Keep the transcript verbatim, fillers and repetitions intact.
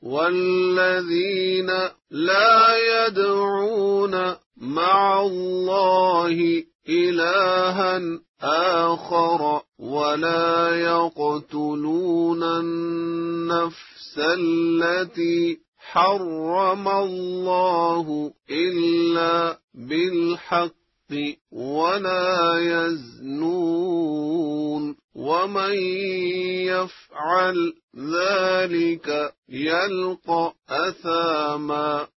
والذين لا يدعون مع الله إلها آخر ولا يقتلون النفس التي حرم الله إلا بالحق ولا يزنون ومن يفعل ذلك يلقى أثاما